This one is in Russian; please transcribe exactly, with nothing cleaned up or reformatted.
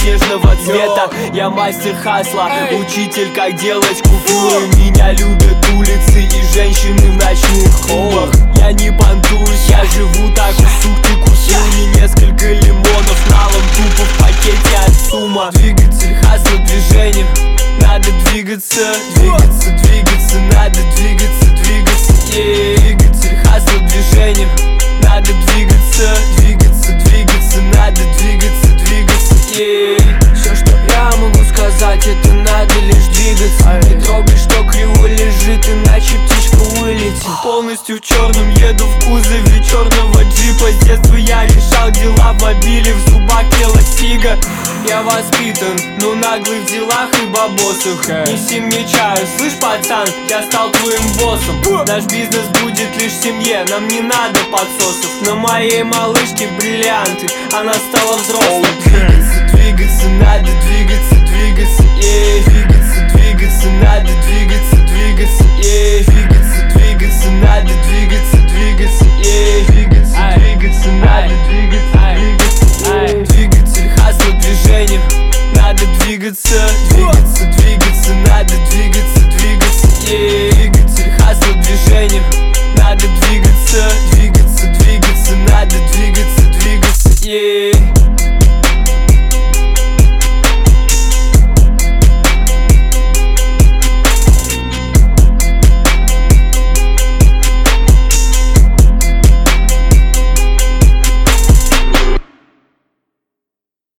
снежного цвета. Я мастер хасла, учитель, как делать купюры. Меня любят улицы и женщины в ночных клубах. Я не понтуюсь, я живу так, сук, ты кусил мне несколько лимонов налом, тупо в пакете от сумма. Двигатель хасла, движение, надо двигаться, двигаться, двигаться, надо двигаться, двигаться, yeah. Двигатель хасла, движение, надо двигаться, двигаться, двигаться, надо двигаться, двигаться, yeah. Все, что я могу сказать, это надо лишь двигаться. Не трогай, что криво лежит, иначе птичка вылетит. Полностью в черном еду в кузове черного джипа. С детства я решал дела в мобиле, в зубах ела сига. Я воспитан, но наглый в делах и бабосах. Неси мне чаю, слышь, пацан, я стал твоим боссом. Наш бизнес будет лишь в семье, нам не надо подсосов. На моей малышке бриллианты, она стала взрослой.